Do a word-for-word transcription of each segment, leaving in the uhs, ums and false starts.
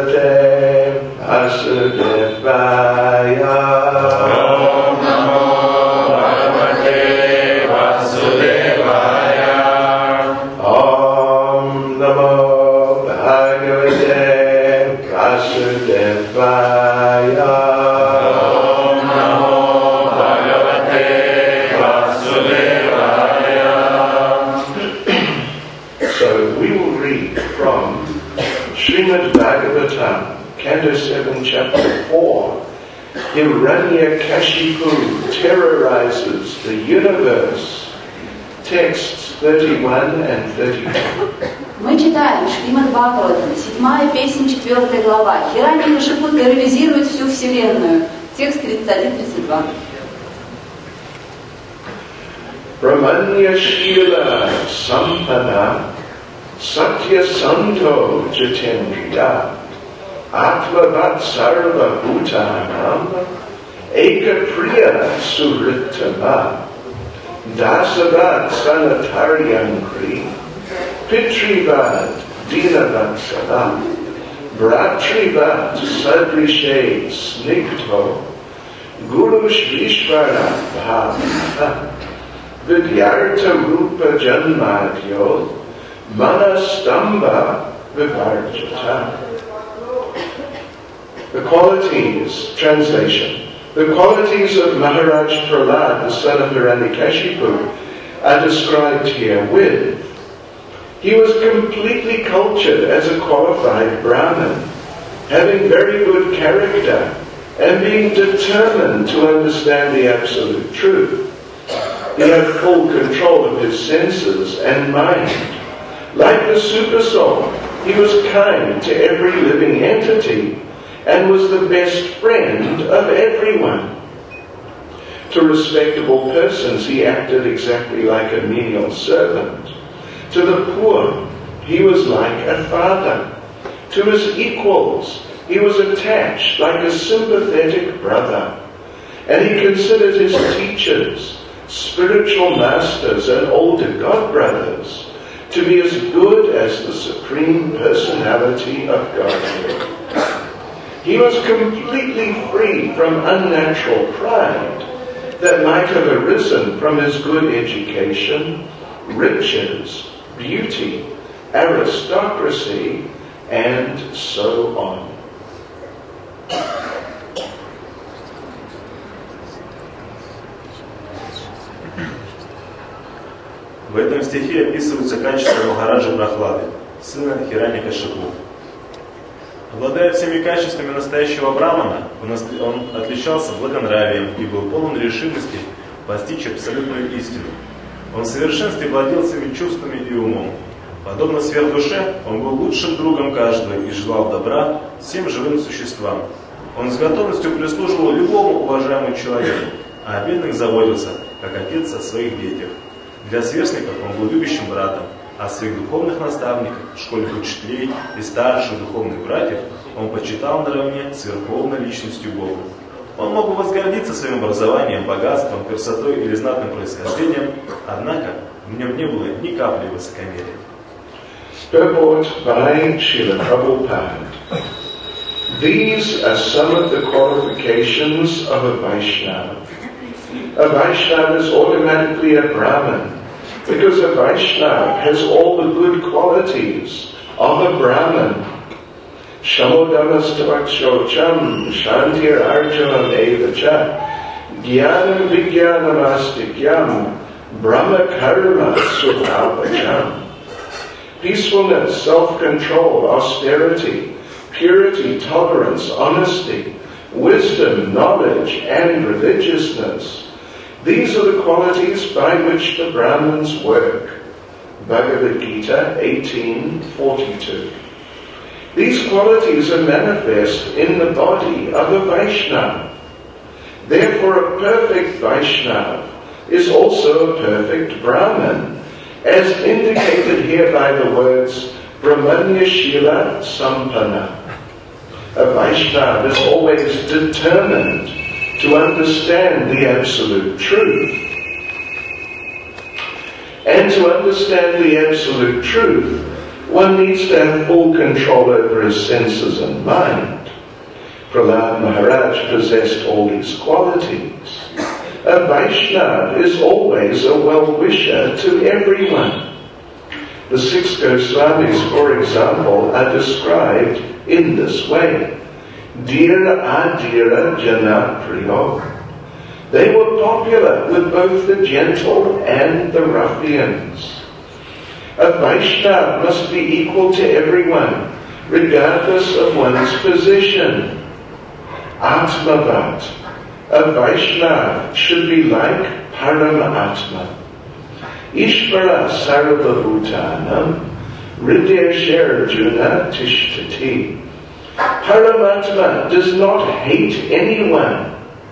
Bhagavate Vasudevaya. Om Namo Bhagavate Vasudevaya. Om Namo Bhagavate Vasudevaya. Om Namo Bhagavate Vasudevaya. So we will read from Srimad Bhagavatam, Canto seven, Chapter four. Hiranyakashipu terrorizes the universe. Texts thirty-one and thirty-two. Мы читаем Шримад Бхагаватам, седьмая песня, четвертая глава. Хираньякашипу терроризирует всю вселенную. Текст тридцать один тридцать два. Brahmanyashila sampana satya santo jitendriya atvavat sarva bhutanam ekapriya surittama dasavat sanataryangri pitrivad dinavatsala bhratrivat sadrishe snigdho gurush vishvara bhavata Vidyartha rupa janmadyo manastamba vivarjata. The qualities, translation, the qualities of Maharaj Prahlad, the son of Hiranyakashipu, are described here with: he was completely cultured as a qualified Brahmin, having very good character, and being determined to understand the absolute truth. He had full control of his senses and mind. Like the super soul, he was kind to every living entity and was the best friend of everyone. To respectable persons, he acted exactly like a menial servant. To the poor, he was like a father. To his equals, he was attached like a sympathetic brother. And he considered his teachers, spiritual masters and older God brothers to be as good as the Supreme Personality of Godhead. He was completely free from unnatural pride that might have arisen from his good education, riches, beauty, aristocracy, and so on. В этом стихе описываются качества Махараджа Прахлады, сына Хираньякашипу. Обладая всеми качествами настоящего брамана, он отличался благонравием и был полон решимости постичь абсолютную истину. Он в совершенстве владел своими чувствами и умом. Подобно сверхдуше, он был лучшим другом каждого и желал добра всем живым существам. Он с готовностью прислуживал любому уважаемому человеку, а о бедных заботился, как отец о своих детях. Для сверстников он был любящим братом, а своих духовных наставников, школьных учителей и старших духовных братьев он почитал наравне с верховной личностью Бога. Он мог бы возгордиться своим образованием, богатством, красотой или знатным происхождением, однако в нем не было ни капли высокомерия. Purport by Srila Prabhupada. These are some of the qualifications of a Vaishnava. A Vaishnava is automatically a Brahmin because a Vaishnava has all the good qualities of a Brahmin. Shamodamastavakshaucham shantir arjanam evacha jnanam vijnanamastikam brahma karma svabhajam. Peacefulness, self-control, austerity, purity, tolerance, honesty, wisdom, knowledge, and religiousness. These are the qualities by which the Brahmins work. Bhagavad Gita eighteen forty-two. These qualities are manifest in the body of a Vaishnava. Therefore, a perfect Vaishnava is also a perfect Brahmin, as indicated here by the words Brahmanyashila Sampanna. A Vaishnava is always determined to understand the absolute truth. And to understand the absolute truth, One needs to have full control over his senses and mind. Prahlad Maharaj possessed all these qualities. A Vaishnava is always a well-wisher to everyone. The six Goswamis, for example, are described in this way. Dhira adhira jana priyo. They were popular with both the gentle and the ruffians. A Vaishnava must be equal to everyone, regardless of one's position. Atmavat. A Vaishnava should be like Paramatma. Ishvara sarvabhutanam hridayasharjuna tishtati. Paramatma does not hate anyone.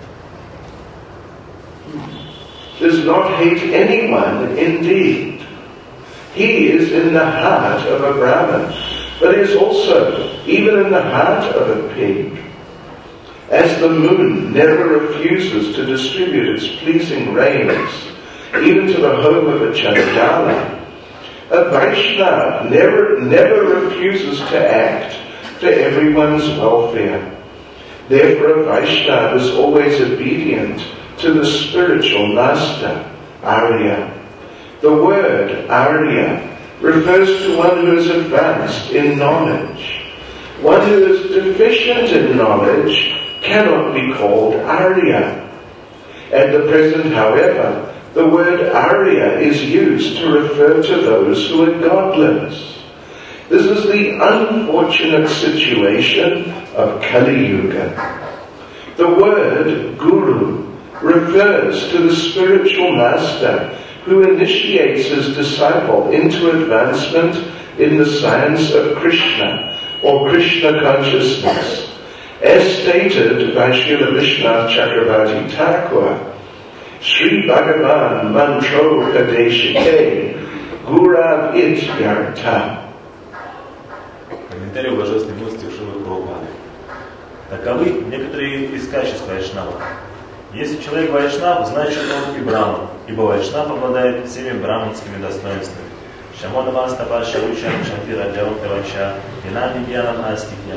Does not hate anyone indeed. He is in the heart of a Brahmin, but is also even in the heart of a pig. As the moon never refuses to distribute its pleasing rays, even to the home of a Chandala, a Vaishnava never, never refuses to act for everyone's welfare. Therefore, a Vaishnava is always obedient to the spiritual master, Arya. The word Arya refers to one who is advanced in knowledge. One who is deficient in knowledge cannot be called Arya. At the present, however, the word Arya is used to refer to those who are godless. This is the unfortunate situation of Kali Yuga. The word Guru refers to the spiritual master who initiates his disciple into advancement in the science of Krishna or Krishna consciousness. As stated by Srila Vishwanath Chakravarti Thakur, Sri Bhagavan Mantro Kadeshike Gurav It Yarta. Комментарий у Божественной мудрости Шримад Прабхупады. Таковы некоторые из качеств Вайшнава. Если человек Вайшнав, значит он и Браман, ибо Вайшнав обладает всеми браманскими достоинствами. Шамона Мастапа Шаручам Шампира Джавам Тавача Винами Гьянам Астикьям.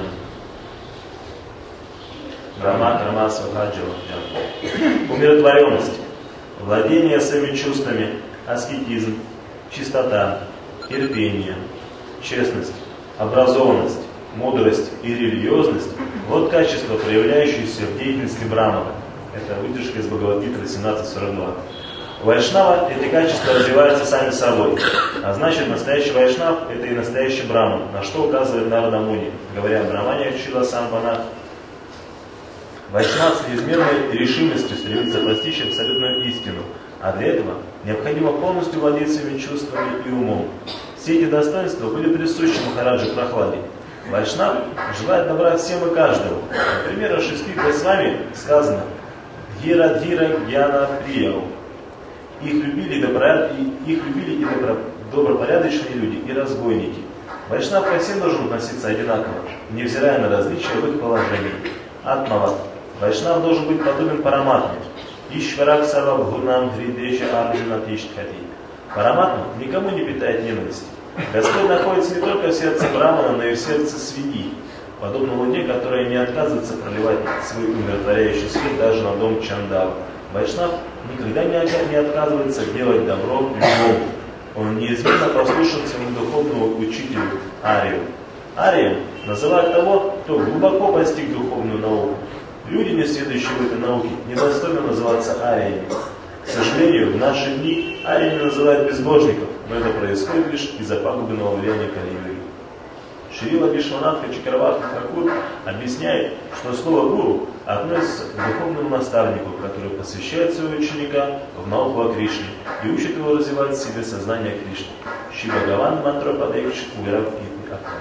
Брама Крама Свахаджава Джам. Умиротворенность, владение своими чувствами, аскетизм, чистота, терпение, честность, образованность, мудрость и религиозность – вот качества, проявляющиеся в деятельности Брамана. Это выдержка из Бхагавад-гиты восемнадцать сорок два. У Вайшнава эти качества развиваются сами собой, а значит, настоящий Вайшнав – это и настоящий Браман, на что указывает Нарада Муни, говоря о Брамане Чила Сампана. Вайшнав с неизменной решимостью стремится постичь абсолютную истину, а для этого необходимо полностью владеть своими чувствами и умом. Все эти достоинства были присущи Махараджу Прахладе. Вайшнав желает добра всем и каждому. Например, о шести Госвами сказано «Дхира Дхира Гьяна Прияу». Их любили, добро... их любили и добро... добропорядочные люди, и разбойники. Вайшнав ко всем должен относиться одинаково, невзирая на различия в их положении. Атмават. Вайшнав должен быть подобен Параматме. Ишварак Сарваб Гурнам Гридеша Арджуна Тиштхати. Параматма никому не питает ненависти. Господь находится не только в сердце Брамана, но и в сердце свиньи, подобно луне, которая не отказывается проливать свой умиротворяющий свет даже на дом Чандава. Вайшнав никогда не отказывается делать добро любому. Он неизменно послушен своему духовному учителю Арию. Арием называют того, кто глубоко постиг духовную науку. Люди, не следующие в этой науке, недостойны называться ариями. К сожалению, в наши дни ариями называют безбожников, но это происходит лишь из-за пагубного влияния Кали-юги. Шрила Вишванатха Чакраварти Тхакур объясняет, что слово «гуру» относится к духовному наставнику, который посвящает своего ученика в науку о Кришне и учит его развивать в себе сознание Кришны. Шри Бхагаван Мантра Падекш Уверав Ити Акха.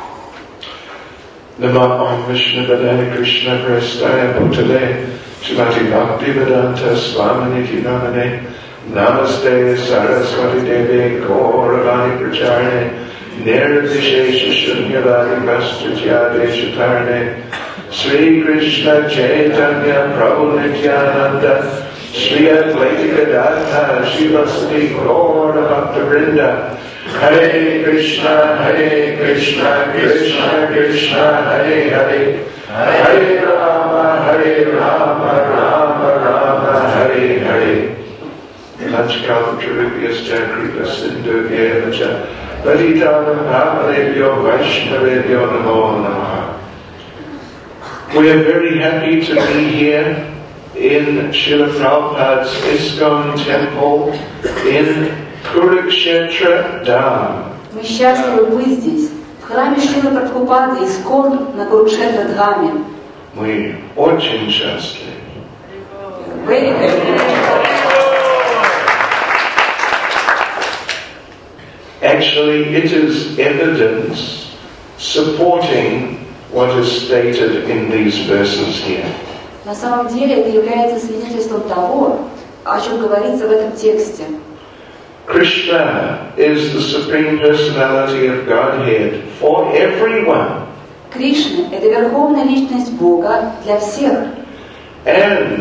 Nama Om Vishnu Padaya Krishna Prestaya Bhutale Shrimati Bhaktivedanta Swaminiti Namane Namaste Saraswati Devi Gauravani Pracharne Nirvishesha Shunyavadi Vastutyade Chatarne Sri Krishna Chaitanya Prabhu Nityananda Sri Advaita Gadadhara Shivasati Gaura Bhakta Vrinda Hare Krishna, Hare Krishna, Krishna Krishna, Hare Hare, Hare Rama, Hare Rama, Rama Rama, Hare Hare. Lachkal Trivyaścha Kripa Sindhu Yevacha Patitanam Pavanebhyo Vaishnavebhyo Namo Namaha. We are very happy to be here in Srila Prabhupada's ISKCON temple in Kurukshetra Dham. Мы счастливы быть здесь, в храме Шрилы Прабхупады ИСККОН на Курукшетра Дхаме. Мы очень счастливы. Very happy. Actually, it is evidence supporting what is stated in these verses here. На самом деле это является свидетельством того, о чем говорится в этом тексте. Krishna is the Supreme Personality of Godhead for everyone. Кришна – это верховная личность Бога для всех. And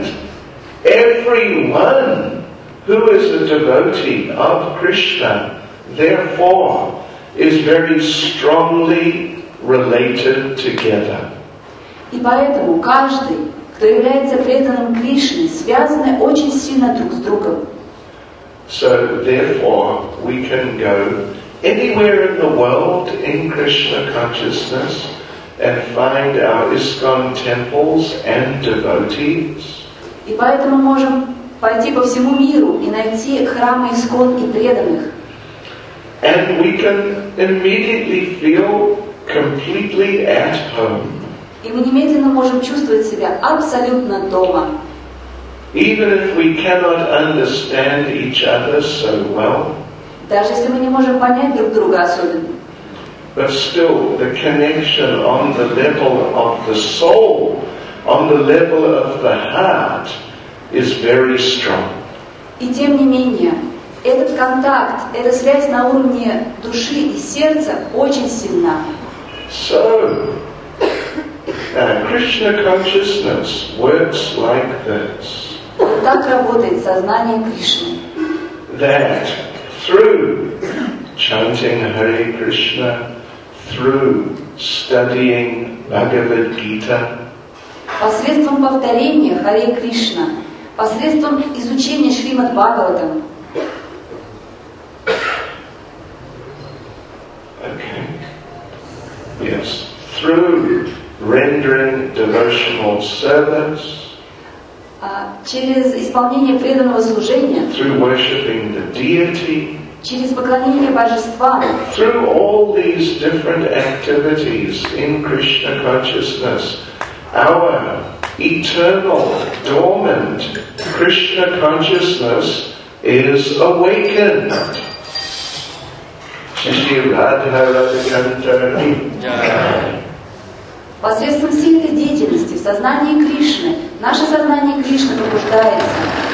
everyone who is a devotee of Krishna, therefore, is very strongly related together. И поэтому каждый, кто является преданным Кришне, связаны очень сильно друг с другом. So, therefore, we can go anywhere in the world in Krishna consciousness and find our ISKCON temples and devotees. И поэтому мы можем пойти по всему миру и найти храмы ИСККОН и преданных. And we can immediately feel completely at home. И мы немедленно можем чувствовать себя абсолютно дома. Even if we cannot understand each other so well, Даже если мы не можем понять друг друга особенно. but still the connection on the level of the soul, on the level of the heart, is very strong. И тем не менее, этот контакт, эта связь на уровне души и сердца очень сильна. So, uh, Krishna consciousness works like this. Так работает сознание Кришны. That through chanting Hare Krishna, through studying Bhagavad Gita, Посредством повторения Харе Кришна, посредством изучения Шримад Бхагаватам, okay, yes, through rendering devotional service, через исполнение преданного служения, through worshipping the deity, через поклонение божествам, through all these different activities in Krishna consciousness, our eternal, dormant Krishna consciousness is awakened. Shri Radha Radhikanta. Посредством всей этой деятельности в сознании Кришны, наше сознание Кришны пробуждается.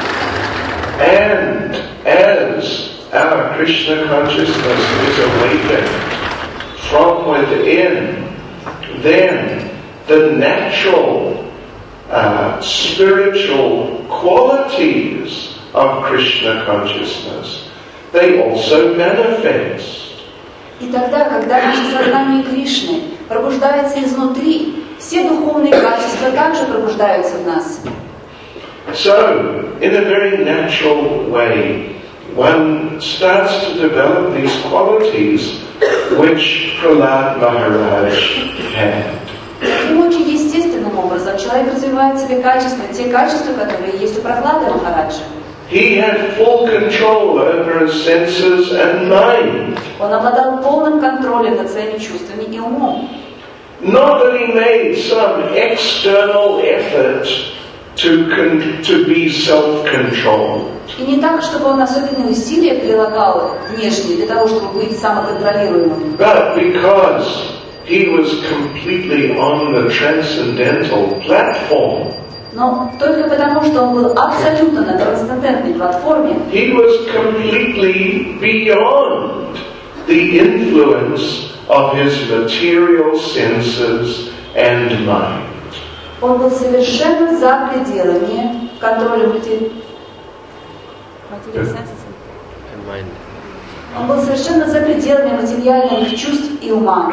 And as our Krishna consciousness is awakened from within, then the natural uh, spiritual qualities of Krishna consciousness, they also manifest. И тогда, когда наше сознание Кришны пробуждается изнутри, все духовные качества также пробуждаются в нас. So, in a very natural way, one starts to develop these qualities which Prahlad Maharaj had. И очень естественным образом человек развивает в себе качества, те качества, которые есть у Прахлады Махараджа. He had full control over his senses and mind. Он обладал полным контролем над своими чувствами и умом. Not that he made some external effort to con- to be self-controlled. И не так, чтобы он особенные усилия прилагал внешне для того, чтобы быть самоконтролируемым. But because he was completely on the transcendental platform, Но только потому, что он был абсолютно на трансцендентной платформе, he was completely beyond the influence of his material senses and mind. он был совершенно за пределами контроля матери... Он был совершенно за пределами материальных чувств и ума.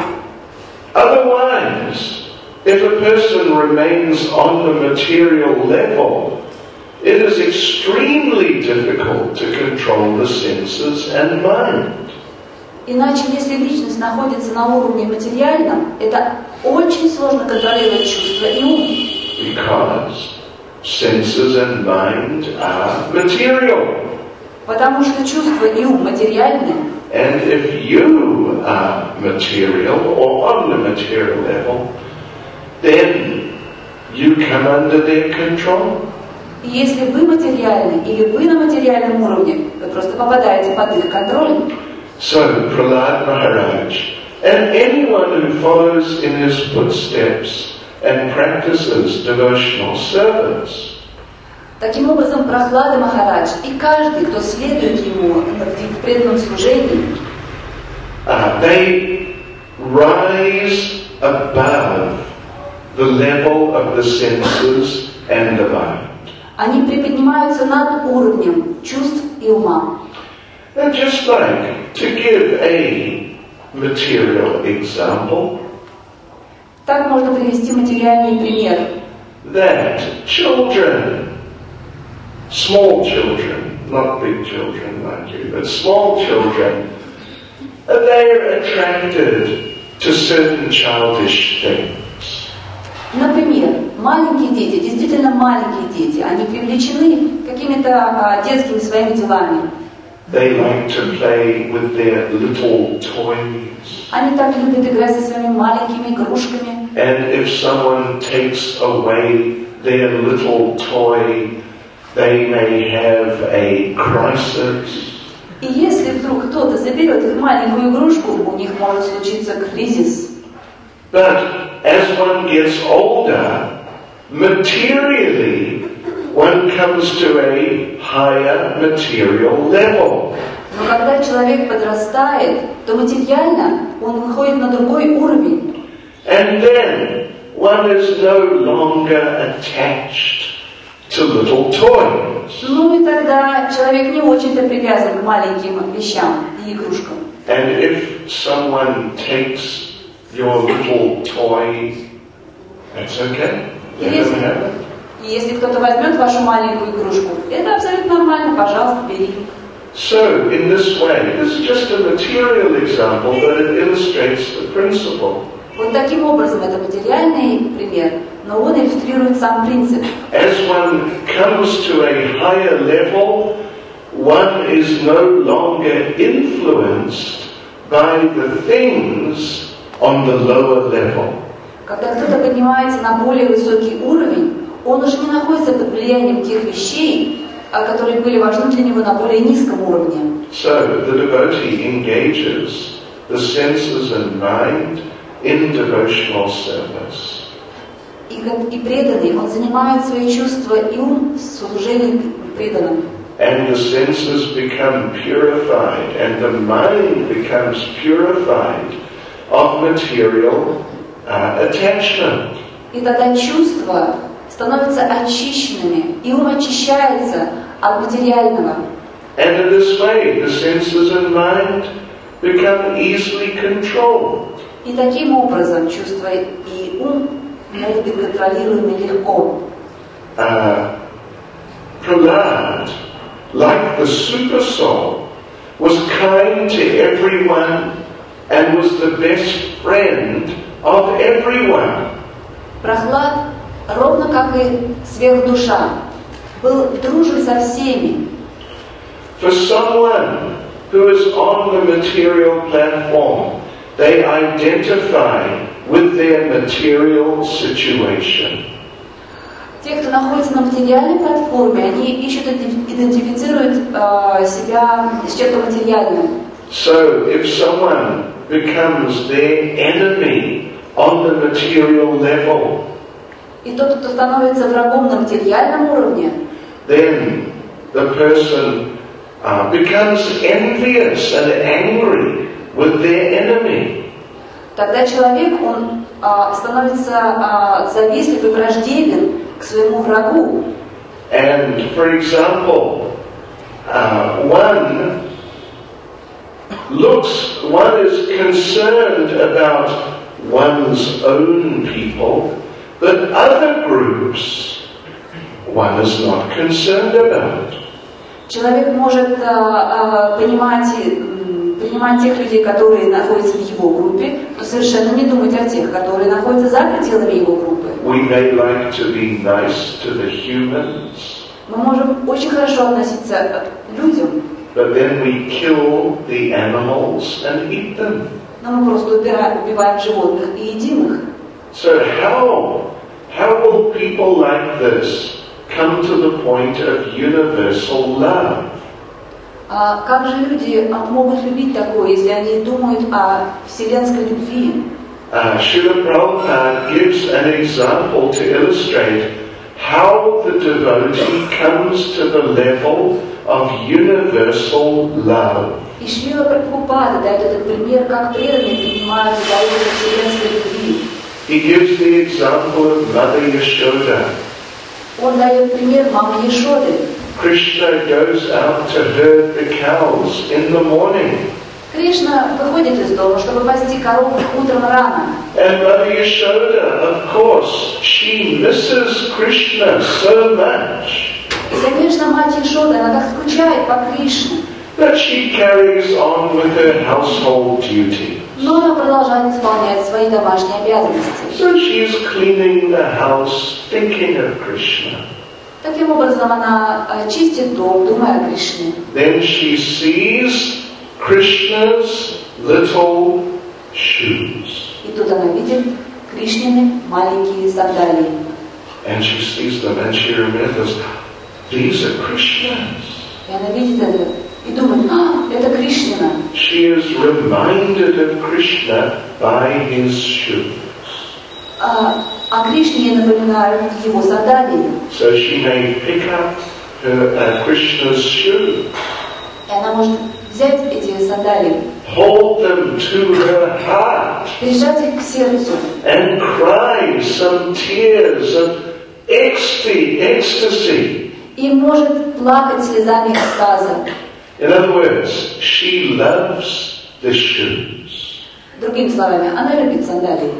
Otherwise, if a person remains on the material level, it is extremely difficult to control the senses and mind. Иначе, если личность находится на уровне материальном, это очень сложно контролировать чувства и ум. Because senses and mind are material. Потому что чувства и ум материальны. And if you are material or on the material level, then you come under their control. И если вы материальны или вы на материальном уровне, вы просто попадаете под их контроль. So, Prahlad Maharaj, and anyone who follows in his footsteps and practices devotional service, таким образом, Прахлада Махарадж и каждый, кто следует ему в преданном служении, uh, they rise above the level of the senses and the mind. они приподнимаются над уровнем чувств и ума. And just like, to give a material example, так можно привести материальный пример. That children, small children, not big children like you, but small children, they're attracted to certain childish things. Например, маленькие дети, действительно маленькие дети, они привлечены какими-то а, детскими своими делами. They like to play with their little toys. Они так любят играть со своими маленькими игрушками. And if someone takes away their little toy, they may have a crisis. И если вдруг кто-то заберет их маленькую игрушку, у них может случиться кризис. But as one gets older, materially, one comes to a higher material level. Но когда человек подрастает, то материально он выходит на другой уровень. And then one is no longer attached to little toys. Ну и тогда человек не очень-то привязан к маленьким вещам и игрушкам. And if someone takes your little toy, that's okay. И Let если, them have it. и если кто-то возьмет вашу маленькую игрушку, это абсолютно нормально, пожалуйста, бери. So, in this way, this is just a material example, but it illustrates the principle. Вот таким образом это материальный пример, но он иллюстрирует сам принцип. As one comes to a higher level, one is no longer influenced by the things on the lower level. Когда кто-то поднимается на более высокий уровень, он уже не находится под влиянием тех вещей, которые были важны для него на более низком уровне. So, the devotee engages the senses and mind in devotional service. И, и преданный, он занимает свои чувства и ум в служении преданным. And the senses become purified, and the mind becomes purified of material uh, attachment. И тогда чувства становятся очищенными, и ум очищается от материального. And in this way, the senses and mind become easily controlled. И таким образом чувства и ум могут быть контролируемы легко. Uh, Prahlad, like the super soul, was kind to everyone and was the best friend of everyone. Прахлад, ровно как и сверхдуша, был дружен со всеми. For someone who is on the material platform, they identify with their material situation. Те, кто находится на материальной платформе, они ищут, идентифицируют э, себя с чем-то материальным. So if someone becomes their enemy on the material level, И тот, кто становится врагом на материальном уровне, then the person uh, becomes envious and angry with their enemy. тогда человек, он э, становится э, завистлив и враждебен к своему врагу. And for example, uh, one looks, one is concerned about one's own people, but other groups one is not concerned about. Человек может а, а, понимать, принимать тех людей, которые находятся в его группе, но совершенно не думать о тех, которые находятся за пределами его группы. We may like to be nice to the humans, Мы можем очень хорошо относиться к людям, but then we kill the animals and eat them. но мы просто убираем, убиваем животных и едим их. So how, how will people like this come to the point of universal love? А как же люди могут любить такое, если они думают о вселенской любви? Uh, Srila Prabhupada gives an example to illustrate how the devotee comes to the level of universal love. И Шрила Прабхупада дает этот пример, как преданные принимают за уровень вселенской любви. He gives the example of Mother Yashoda. Он дает пример мамы Ешоды. Krishna goes out to herd the cows in the morning. Кришна выходит из дома, чтобы пасти коров утром рано. And Mother Yashoda, of course, she misses Krishna so much И, конечно, мать Ешода, она так скучает по Кришне, that she carries on with her household duty. но она продолжает исполнять свои домашние обязанности. So she's cleaning the house, thinking of Krishna. Таким образом, она э, чистит дом, думая о Кришне. Then she sees Krishna's little shoes. И тут она видит Кришнины маленькие сандалии. And she sees them and she remembers, these are Krishna's. И она видит это и думает, а, это Кришнина. She is reminded of Krishna by his shoes. А, о Кришне ей напоминают его сандалии. So she may pick up her, uh, Krishna's shoe, И она может взять эти сандалии, hold them to her heart, прижать их к сердцу and cry some tears of ecstasy, ecstasy. и может плакать слезами экстаза. In other words, she loves the shoes. Другими словами, она любит сандалии.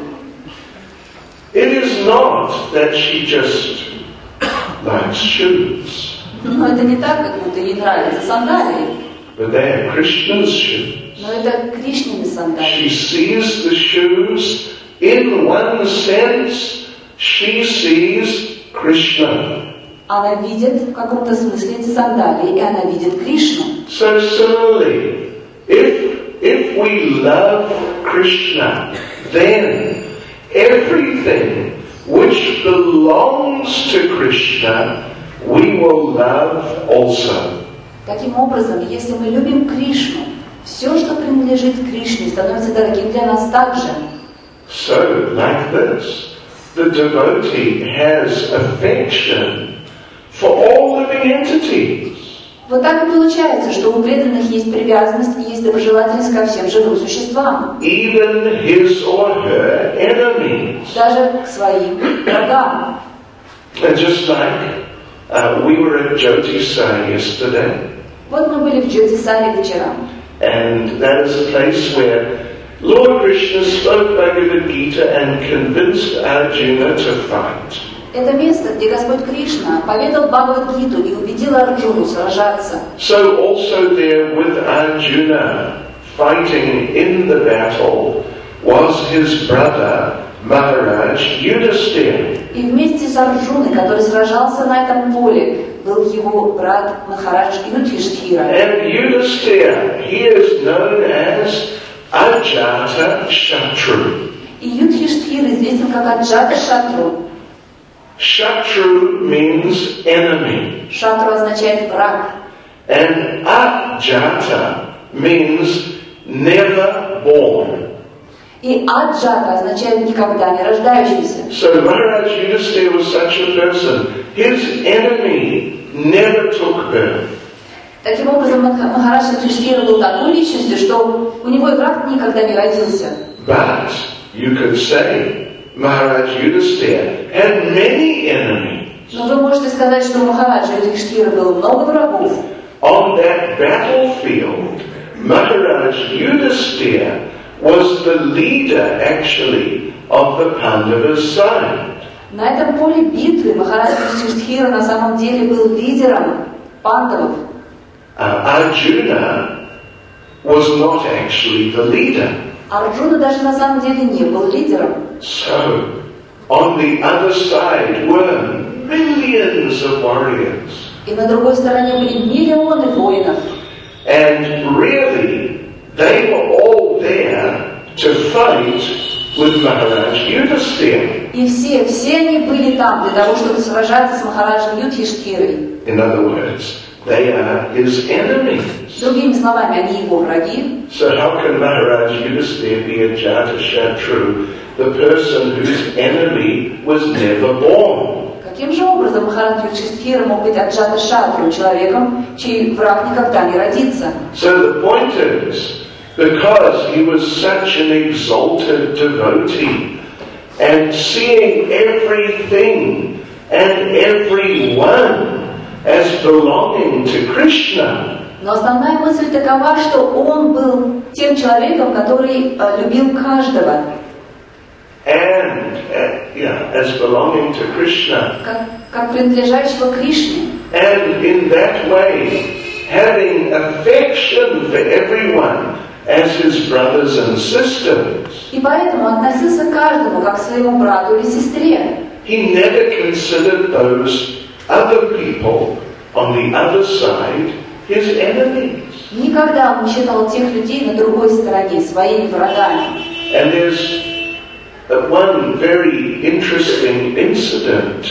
It is not that she just likes shoes, Но это не так, как будто ей нравятся сандалии. but they are Krishna's shoes. Но это Кришнины She сандалии. sees the shoes, in one sense, she sees Krishna. Она видит в каком-то смысле эти сандалии, и она видит Кришну. So similarly, if, if we love Krishna, then everything which belongs to Krishna, we will love also. Таким образом, если мы любим Кришну, все, что принадлежит Кришне, становится дорогим для нас также. So, like this, the devotee has affection for all living entities. Вот так и получается, что у преданных есть привязанность и есть доброжелательность ко всем живым существам. Even his or her enemies. Даже к своим врагам. And just like uh, we were at Jyotisar yesterday, Вот мы были в Джотисаре вчера. and that is a place where Lord Krishna spoke Bhagavad Gita and convinced Arjuna to fight. Это место, где Господь Кришна поведал Бхагавад-гиту и убедил Арджуну сражаться. So also there with Arjuna fighting in the battle was his brother Maharaj Yudhisthira. И вместе с Арджуной, который сражался на этом поле, был его брат Махарадж Юдхиштхира. And Yudhisthira, he is known as Ajata Shatru. И Юдхиштхир известен как Аджата Шатру. Shatru means enemy. Шатру означает враг. And Ajata means never born. И Аджата означает никогда не рождающийся. So Maharaj Yudhisthira was such a person. His enemy never took birth. Таким образом, Махарадж Юдхиштхира был такой личностью, что у него и враг никогда не родился. But you could say Maharaj Yudhisthira had many enemies. Но вы можете сказать, что у Махараджа Юдхиштхира было много врагов. On that battlefield, Maharaj Yudhisthira was the leader actually of the Pandavas' side. На этом поле битвы Махарадж Юдхистхира на самом деле был лидером пандавов. Uh, Arjuna was not actually the leader. Арджуна даже на самом деле не был лидером. So, on the other side were millions of warriors. И на другой стороне были миллионы воинов. And really, they were all there to fight with Maharaj Yudhisthira. И все, все они были там для того, чтобы сражаться с Махараджем Юдхиштхирой. In other words, they are his enemies. Другими словами, они его враги. So how can Maharaj Yudhisthira be a Jatashatru, the person whose enemy was never born? Каким же образом Махарадж Юдхиштхира мог быть Аджаташатру, человеком, чей враг никогда не родится? So the point is, because he was such an exalted devotee, and seeing everything and everyone as belonging to Krishna. Но основная мысль такова, что он был тем человеком, который э, любил каждого. And, uh, yeah, as belonging to Krishna. Как, как принадлежащего Кришне. And in that way, having affection for everyone as his brothers and sisters. И поэтому относился к каждому, как к своему брату или сестре. He never considered those other people on the other side his enemies. Никогда он не считал тех людей на другой стороне своими врагами. And there's one very interesting incident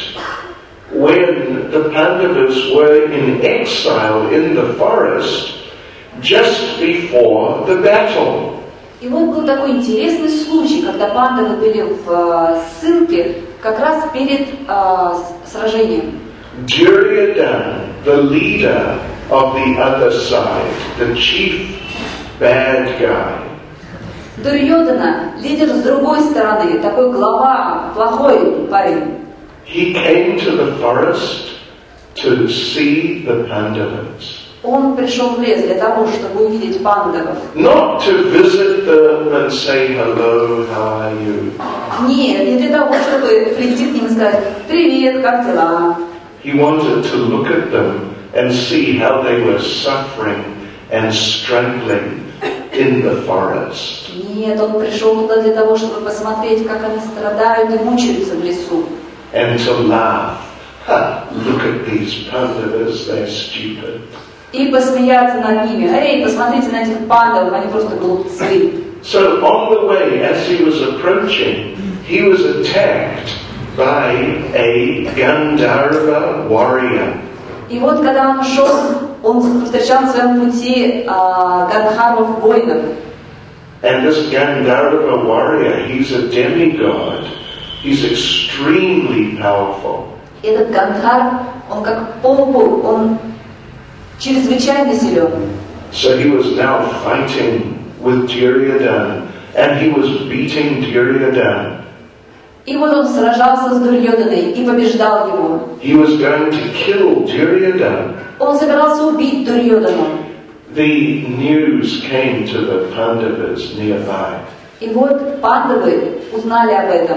when the Pandavas were in exile in the forest just before the battle. И вот был такой интересный случай, когда пандавы были в uh, ссылке как раз перед uh, сражением. Duryodhana, the leader of the other side, the chief bad guy. Дурьёдана, лидер с другой стороны, такой глава, плохой парень. He came to the forest to see the Pandavas. Он пришел в лес для того, чтобы увидеть пандавов. Not to visit them and say hello, how are you? Нет, не для того, чтобы прийти к ним и сказать «Привет, как дела?». He wanted to look at them and see how they were suffering and struggling in the forest. Нет, он пришел туда для того, чтобы посмотреть, как они страдают и мучаются в лесу. And to laugh. Ha, look at these Pandavas, they're stupid. И посмеяться над ними. Эй, посмотрите на этих пандавов, они просто глупцы. So on the way, as he was approaching, he was attacked by a Gandharva warrior. И вот когда он шел, он встречал на своем пути а, Гандхарвов воинов. And this Gandharva warrior, he's a demigod. He's extremely powerful. Этот Гандхар, он как полубог, он чрезвычайно силен. So he was now fighting with Duryodhana, and he was beating Duryodhana. И вот он сражался с Дурьёданой и побеждал его. He was going to kill Duryodhana. Он собирался убить Дурьёдану. The news came to the Pandavas nearby. И вот пандавы узнали об этом.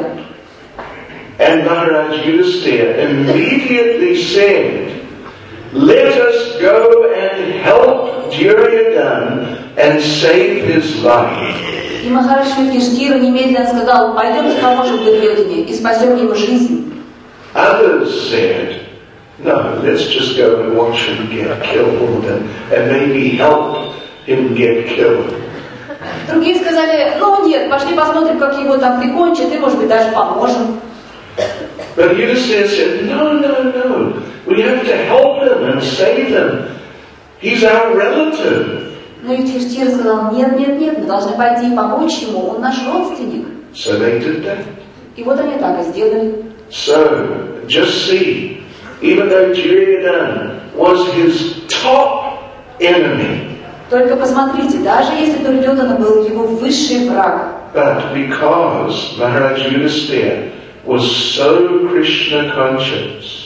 And Maharaj Yudhisthira immediately said, "Let us go and help Duryodhana and save his life." И Махарадж Юдхиштхира немедленно сказал: «Пойдемте поможем Дурьёдане и спасем его жизнь». Others said, "No, let's just go and watch him get killed and, and maybe help him get killed." Другие сказали: «Ну нет, пошли посмотрим, как его там прикончат, и, может быть, даже поможем». But Yudhisthira said, "No, no, no. We have to help him and save him. He's our relative." Но Юдхиштхира сказал: «Нет, нет, нет, мы должны пойти и помочь ему, он наш родственник». So they did that. И вот они так и сделали. So, just see, even though Duryodhana was his top enemy, Только посмотрите, даже если Дурьёдана был его высший враг, but because Maharaj Yudhisthira was so Krishna conscious,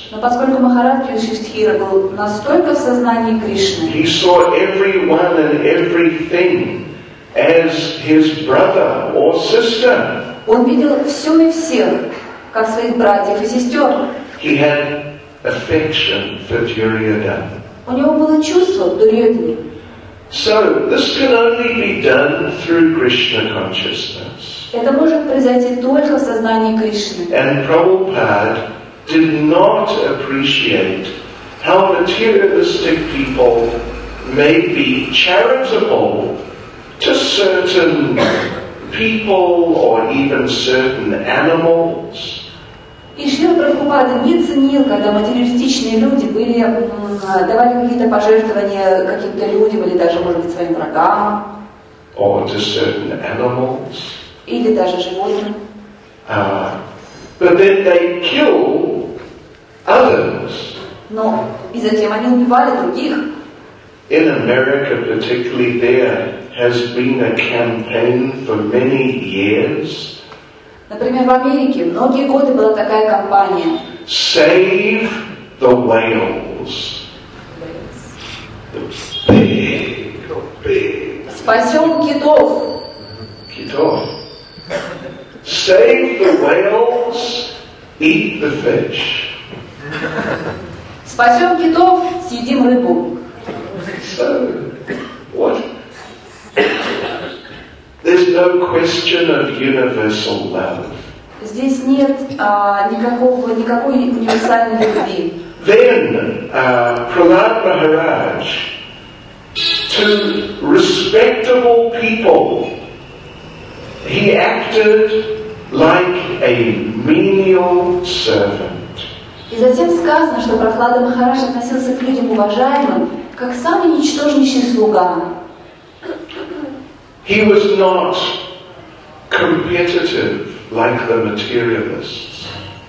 Но поскольку Махарадж Юдхиштхира был настолько в сознании Кришны, he saw everyone and everything as his brother or sister. он видел все и всех, как своих братьев и сестер. He had affection for Duryodhana. У него было чувство к Дурьодхане. So, this can only be done through Krishna consciousness. Это может произойти только в сознании Кришны. And Prabhupada did not appreciate how materialistic people may be charitable to certain people or even certain animals. И Шрила Прабхупада не ценил, когда материалистичные люди были, давали какие-то пожертвования каким-то людям или даже, может быть, своим врагам. Or to certain animals. Или даже животным. Uh, but then they kill others. Но и затем они убивали других. In America particularly, there has been a campaign for many years. Например, в Америке многие годы была такая кампания. Save the whales. The big, big Спасем китов. Kitov. Save the whales, eat the fish. Спасем китов, съедим рыбу. So, what? There's no question of universal love. Здесь нет а, никакого, никакой универсальной любви. Then, uh, Prahlad Maharaj, to respectable people, he acted like a menial servant. И затем сказано, что Прахлада Махарадж относился к людям уважаемым, как самый ничтожнейший слуга. He was not competitive like the materialists.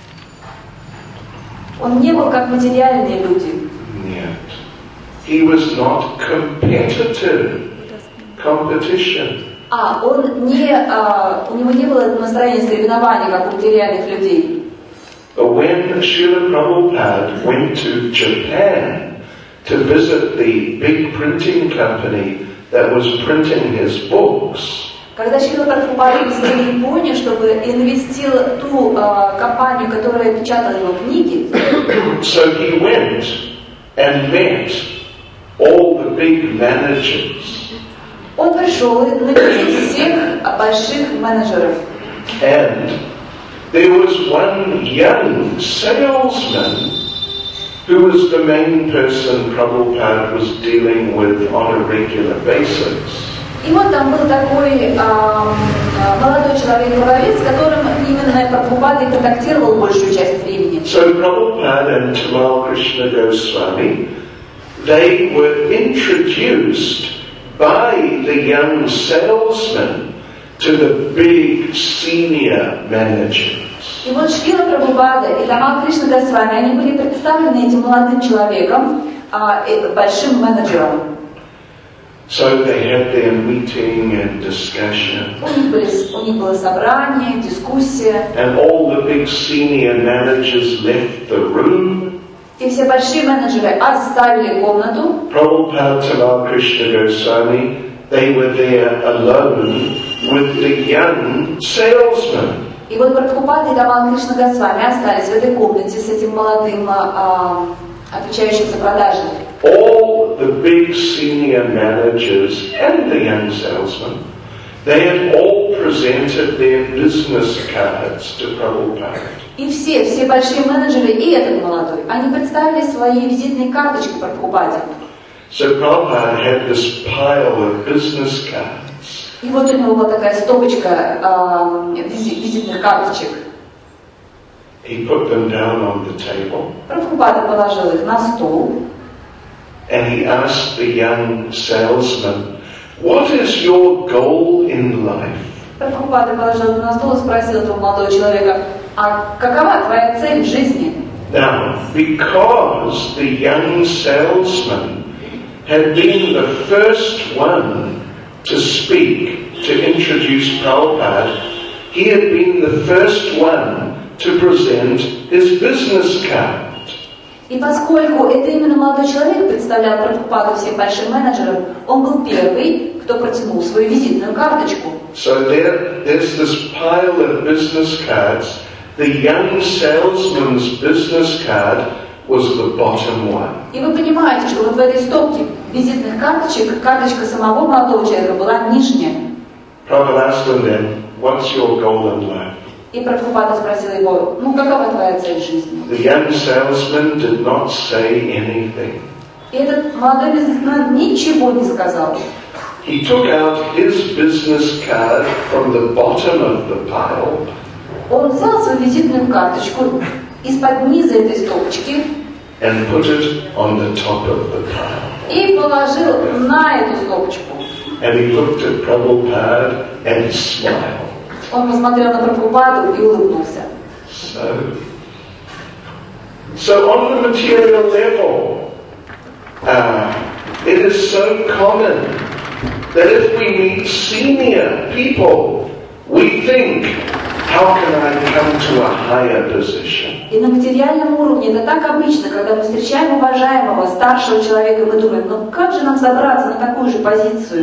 Он не был как материальные люди. Нет. He was not competitive. Competition. А, он не, а, у него не было настроения соревнования, как у материальных людей. But when Srila Prabhupada went to Japan to visit the big printing company that was printing his books, Когда Шрила Прабхупада посетил Японию, чтобы инвестил ту а, компанию, которая печатала его книги, so he went and met all the big managers. он пришел и навестил всех больших менеджеров. And there was one young salesman who was the main person Prabhupada was dealing with on a regular basis. И вот там был такой а, молодой человек-продавец, с которым именно Прабхупада и контактировал большую часть времени. So Prabhupada and Tamal Krishna Goswami, they were introduced by the young salesman to the big senior managers. И вот Шрила Прабхупада и Тамал Кришна Госвами, они были представлены этим молодым человеком, а, большим менеджером. So they had their meeting and discussion. У них, были, у них было собрание, дискуссия. And all the big senior managers left the room. И все большие менеджеры оставили комнату. Prabhupada, Tamal Krishna Goswami, they were there alone with the young salesman. И вот Прабхупада и Тамал Кришна Госвами остались в этой комнате с этим молодым, а, отвечающим за продажи. All the big senior managers and the young salesman, they had all presented their business cards to Prabhupada. И все, все большие менеджеры и этот молодой, они представили свои визитные карточки Прабхупаде. So Prabhupada had this pile of business cards. И вот у него была такая стопочка а, визитных карточек. He put them down on the table. Прабхупада положил их на стол. And he asked the young salesman, "What is your goal in life?" Прабхупада положил на стол и спросил этого молодого человека, а какова твоя цель в жизни? Now, because the young salesman had been the first one to speak, to introduce Prabhupada, he had been the first one to present his business card. И поскольку это именно молодой человек представлял Прабхупаду всем большим менеджерам, он был первый, кто протянул свою визитную карточку. So there, there's this pile of business cards. The young salesman's business card was the bottom one. И вы понимаете, что вот в этой стопке визитных карточек карточка самого молодого человека была нижняя. Prabhupada asked him then, what's your goal in life? И Прабхупада спросил его, ну какова твоя цель жизни? The young salesman did not say anything. И этот молодой бизнесмен ничего не сказал. He took out his business card from the bottom of the pile. Он взял свою визитную карточку из-под низа этой стопочки and put it on the top of the pile. И положил на эту стопочку. And he looked at Prabhupada and he smiled. Он посмотрел на Прабхупаду и улыбнулся. So, so on the material level, uh, it is so common that if we meet senior people, we think, how can I come to a higher position? И на материальном уровне это так обычно, когда мы встречаем уважаемого, старшего человека, мы думаем, ну как же нам забраться на такую же позицию?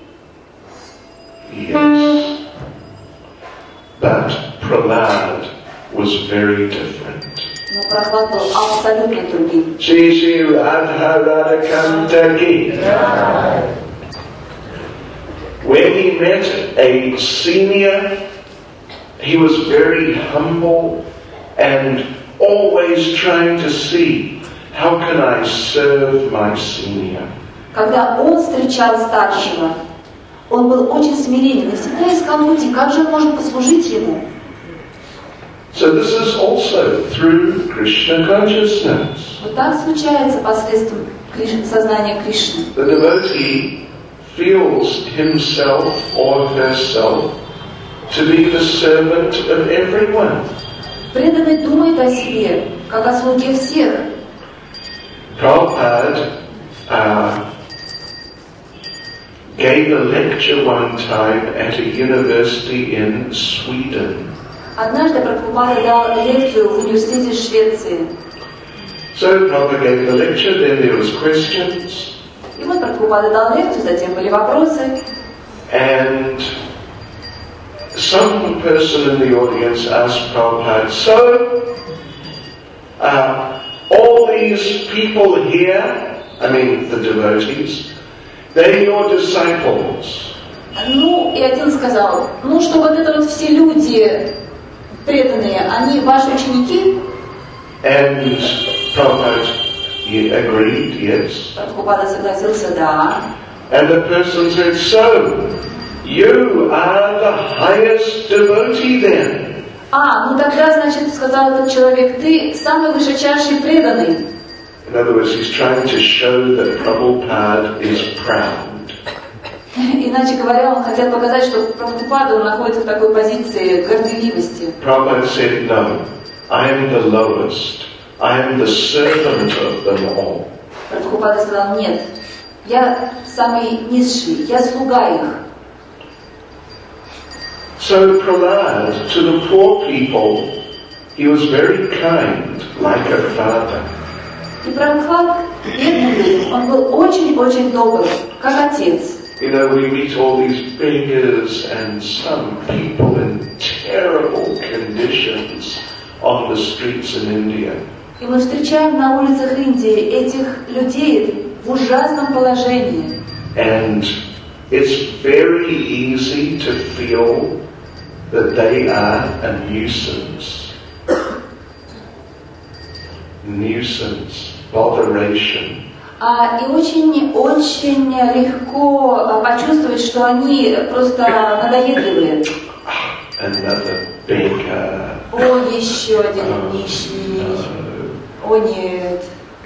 Yes. But Prahlad was very different. Но Прохлад был абсолютно другим. Shri Shri Radha Radhakanta Ki. When he met a senior, he was very humble and always trying to see how can I serve my senior. Когда он встречал старшего, он был очень смиренен и всегда искал пути, как же он может послужить ему. So this is also through Krishna consciousness. Вот так случается посредством сознания Кришны. The devotee feels himself or herself to be the servant of everyone. Преданный думает о себе, как о слуге всех. Prabhupada uh, gave a lecture one time at a university in Sweden. Однажды Прабхупада дал лекцию в университете Швеции. So Prabhupada gave the lecture, then there was questions. И вот Прабхупада дал лекцию, затем были вопросы. And some person in the audience asked Prabhupada, so, uh, all these people here, I mean the devotees, they're your disciples. Ну, и один сказал, ну что вот это вот все люди преданные, они ваши ученики? And Prabhupada he agreed, yes. Прабхупада согласился, да. And the person said, so, you are the highest devotee then. А, ну тогда, значит, сказал этот человек, ты самый высочайший преданный. In other words, he's trying to show that Prabhupada is proud. Иначе говоря, он хотел показать, что Прабхупада он находится в такой позиции горделивости. Prabhupada said, no, I am the lowest. I am the servant of them all. Прабхупада сказал, нет, я самый низший, я слуга их. So Prahlad, to the poor people, he was very kind, like a father. И Прабхупад, бедным людям, он был очень-очень добрый, как отец. You know, we meet all these beggars and some people in terrible conditions on the streets in India. И мы встречаем на улицах Индии этих людей в ужасном положении. And it's very easy to feel that they are a nuisance. Nuisance, botheration. А, и очень-очень легко почувствовать, что они просто надоедливые. Another beggar. О, еще один нищий. О, нет.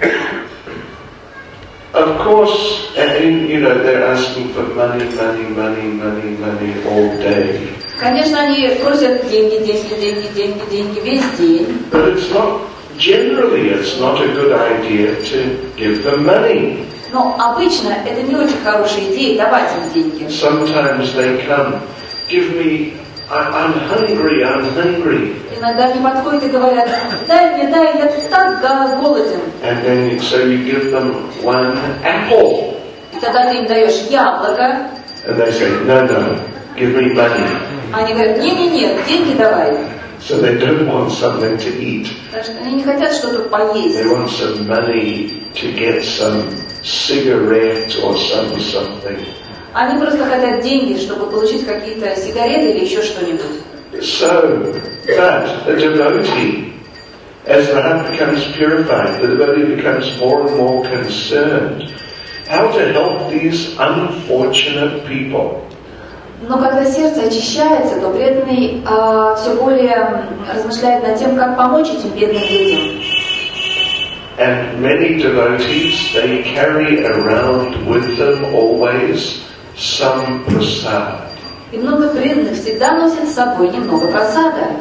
Of course, and, you know, they're asking for money, money, money, money, money all day. Конечно, они просят деньги, деньги, деньги, деньги, деньги весь день. But it's not, generally it's not a good idea to give them money. Но обычно это не очень хорошая идея давать им деньги. Sometimes they come, give me, I, I'm hungry, I'm hungry. Иногда они подходят и говорят, дай мне, дай, я так голоден. And And then so you give them one apple. И тогда ты им даешь яблоко. And they say, no, no, give me money. Они говорят, не-не-не, деньги давай. So they don't want something to eat. Так что они не хотят что-то поесть. They want some money to get some cigarette or some something. Они просто хотят деньги, чтобы получить какие-то сигареты или еще что-нибудь. So that the devotee, as the heart becomes purified, the devotee becomes more and more concerned how to help these unfortunate people. Но когда сердце очищается, то преданный э, все более размышляет над тем, как помочь этим бедным людям. And many devotees, they carry around with them always some prasad. И много преданных всегда носят с собой немного прасада.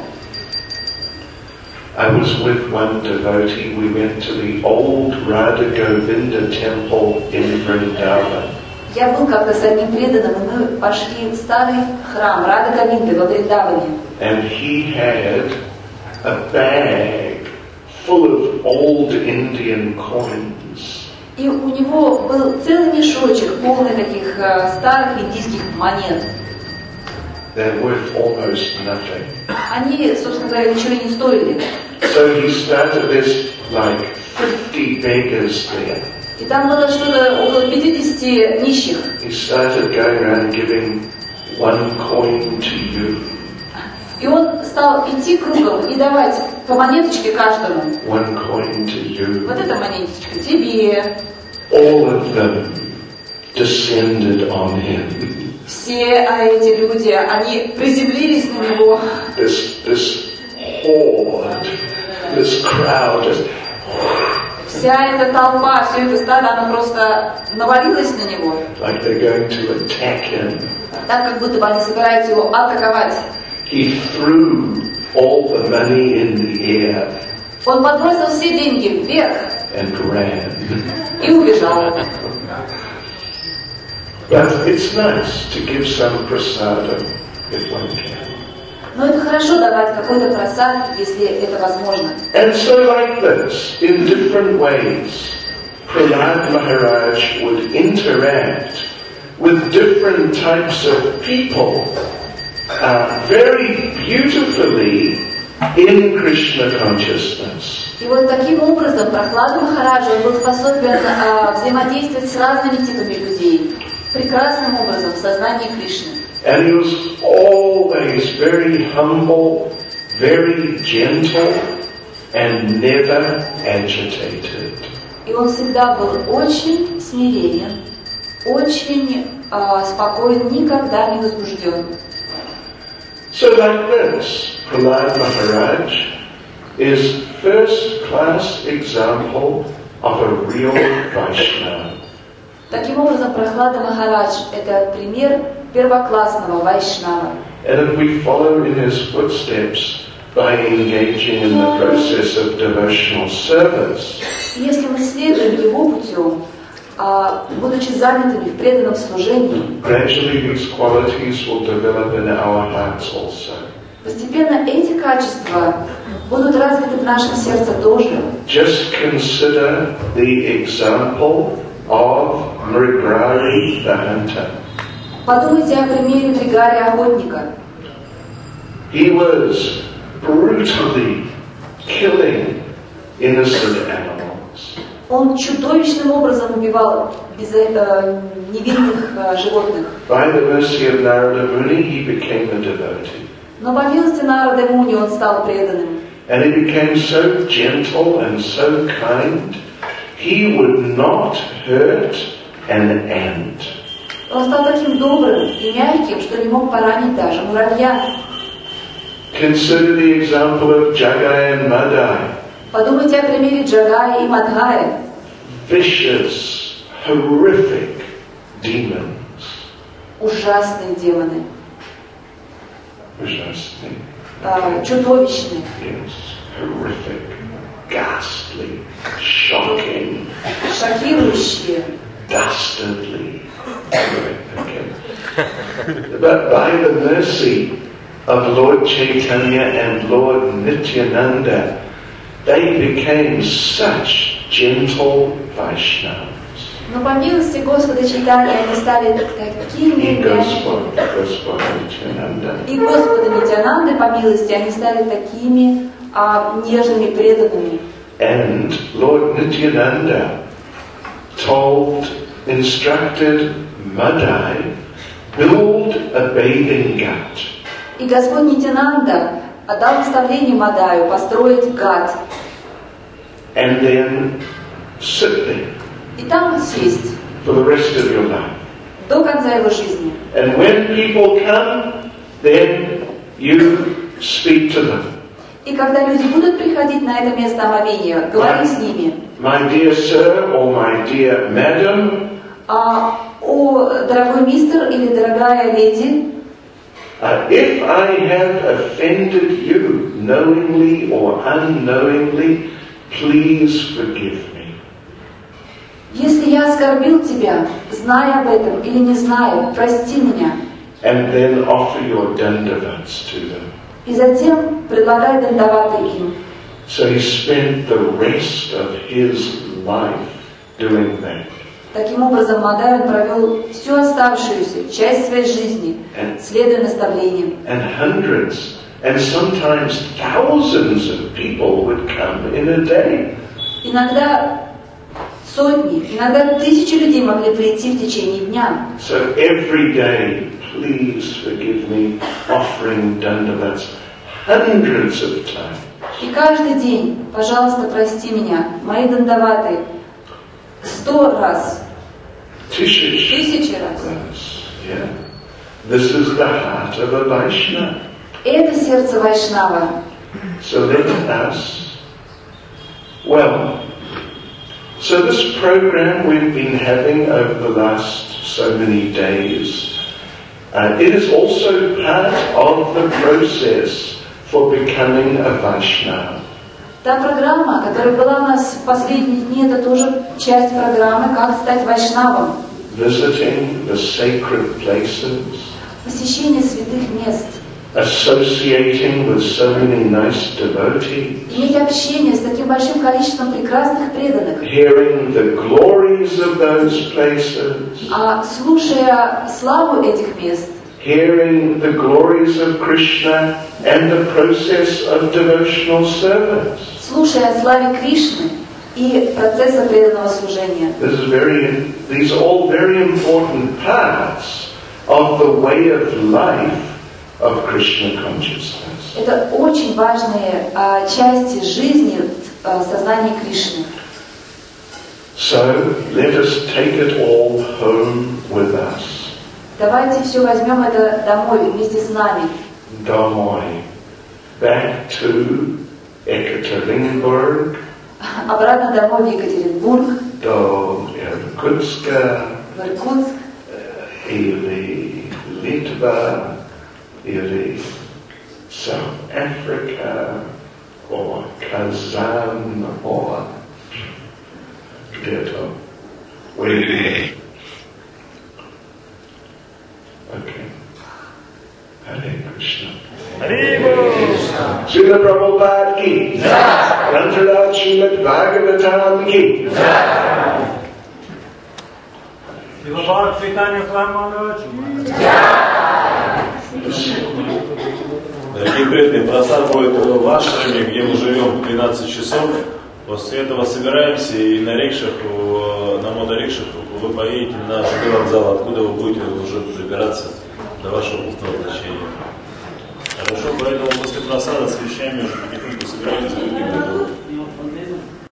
I was with one devotee, we went to the old Radha Govinda temple in Vrindavan. Я был как-то с одним преданным, и мы пошли в старый храм Рада Говинды во Вриндаване. And he had a bag full of old Indian coins. И у него был целый мешочек, полный таких э, старых индийских монет. They're worth almost nothing. Они, собственно говоря, ничего не стоили. So he started this like fifty beggars there. И там было что-то около пятидесяти нищих. He started going around giving one coin to you. И он стал идти кругом и давать по монеточке каждому. One coin to you. Вот эта монеточка тебе. All of them descended on him. Все эти люди, они приземлились на него. This this horde, this crowd just. Вся эта толпа, все это стадо, оно просто навалилось на него. Like they're going to attack him. Так, как будто бы они собираются его атаковать. He threw all the money in the air. Он подбросил все деньги вверх. And ran. И убежал. But it's nice to give some prasadam if one can. Но это хорошо давать какой-то просад, если это возможно. And so like this, in different ways, Prahlad Maharaj would interact with different types of people uh, very beautifully in Krishna consciousness. И вот таким образом Прахлада Махараджа он был способен э, взаимодействовать с разными типами людей, прекрасным образом в сознании Кришны. And he was always very humble, very gentle, and never agitated. И он всегда был очень смиренен, очень э, спокоен, никогда не возбужден. So like this, Prahlad Maharaj is first-class example of a real Vaishnava. Таким образом, Прахлада Махарадж – это пример первоклассного вайшнава. And if we follow in his footsteps by engaging in the process of devotional service, Если мы следуем его путем, а, будучи занятыми в преданном служении, gradually these qualities will develop in our hearts also. постепенно эти качества будут развиты в нашем сердце тоже. Just consider the example of Mrigali the hunter. Подумайте о примере Григория Охотника. He was brutally killing innocent animals. Он чудовищным образом убивал без, э, невинных э, животных. By the mercy of Narada Muni, he became a devotee. Но по милости Нарады Муни он стал преданным. And he became so gentle and so kind, he would not hurt an ant. Он стал таким добрым и мягким, что не мог поранить даже муравья. Consider the example of Jagai and Madai. Подумайте о примере Джагая и Мадхая. Vicious, horrific demons. Ужасные демоны, Ужасные. э, чудовищные, Yes, horrific, ghastly, shocking, шокирующие. dastardly. Okay. But by the mercy of Lord Chaitanya and Lord Nityananda, they became such gentle Vaishnavas. Но по милости Господа Чайтаньи они стали такими И мягкими. Господь, Господь Нитьянанда. И Господа Нитьянанды по милости они стали такими а, нежными, преданными. And Lord Nityananda told, instructed Madai, build a bathing ghat. И Господь Нитьянанда отдал наставление Мадаю построить гат. And then sit there И там сесть for the rest of your life. до конца его жизни. And when people come, then you speak to them. И когда люди будут приходить на это место омовения, говори с ними. My dear sir or my dear madam, А, о, дорогой мистер или дорогая леди, uh, if I have offended you knowingly or unknowingly, please forgive me. если я оскорбил тебя, зная об этом или не зная, прости меня. And then offer your dandavats to them. И затем предлагай дандаваты им. So he spent the rest of his life doing that. Таким образом, Мадай провел всю оставшуюся часть своей жизни, следуя наставлениям. And hundreds and sometimes thousands of people would come in a day. Иногда сотни, иногда тысячи людей могли прийти в течение дня. So every day, please forgive me, offering dandavats hundreds of times. И каждый день, пожалуйста, прости меня, мои дандаваты, сто раз, Тысячи тысячи раз. раз. Yeah. This is the heart of a Vaishnava. Это сердце Вайшнава. So let us, well, so this program we've been having over the last so many days, uh, it is also part of the process for becoming a Vaishnava. Та программа, которая была у нас в последние дни, это тоже часть программы «Как стать вайшнавом». Visiting the sacred places, Посещение святых мест. associating with so many nice devotees, Иметь общение с таким большим количеством прекрасных преданных. hearing the glories of those places, А слушая славу этих мест, hearing the glories of Krishna and the process of devotional service. слушая о славе Кришны и процесса преданного служения. This is very, these are all very important parts of the way of life of Krishna consciousness. Это очень важные а, части жизни а, сознания Кришны. So let us take it all home with us. Давайте все возьмем это домой вместе с нами. Домой. Back to Ekaterinburg, Обратно домой в Екатеринбург, до Иркутска, в Иркутск, или Литва, или South Africa, or Kazan, or где-то. Where? Okay. Hare Krishna. Srila Prabhupada ki Jai. Granthadar Srimad Bhagavatam ki Jai. Силабхакти Чайтанья Прабхупада. Дорогие преданные, просад будет в ашраме, где мы живем двенадцать часов. После этого собираемся и на рикшах, на моторикшах вы поедете на ЖД вокзал, откуда вы будете уже добираться до вашего пункта назначения. Хорошо, поэтому после просада с вещами уже потихоньку собираемся.